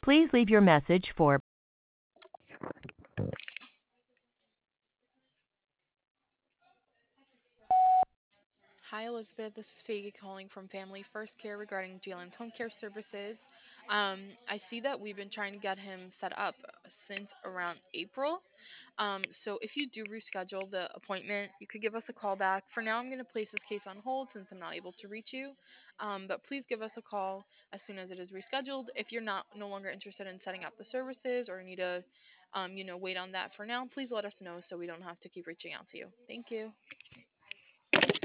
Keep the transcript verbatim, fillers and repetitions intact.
Please leave your message for Hi, Elizabeth. This is Faggy calling from Family First Care regarding Jalen's home care services. Um, I see that we've been trying to get him set up since around April. Um, so if you do reschedule the appointment, you could give us a call back. For now, I'm going to place this case on hold since I'm not able to reach you. Um, but please give us a call as soon as it is rescheduled. If you're not no longer interested in setting up the services or need to, um, you know, wait on that for now, please let us know so we don't have to keep reaching out to you. Thank you.